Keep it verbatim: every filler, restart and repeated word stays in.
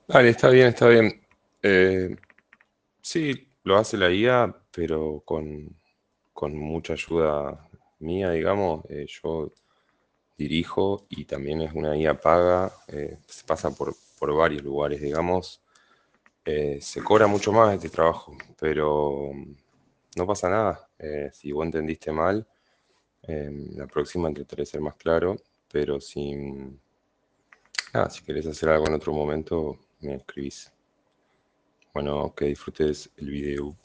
Dale, está bien, está bien. Eh, sí, lo hace la I A, pero con, con mucha ayuda mía, digamos. Eh, yo dirijo y también es una I A paga. Eh, se pasa por, por varios lugares, digamos. Eh, se cobra mucho más este trabajo, pero mm, no pasa nada. Eh, si vos entendiste mal, eh, la próxima trataré de ser más claro, pero si, nada, si querés hacer algo en otro momento, me escribís. Bueno, que disfrutes el video.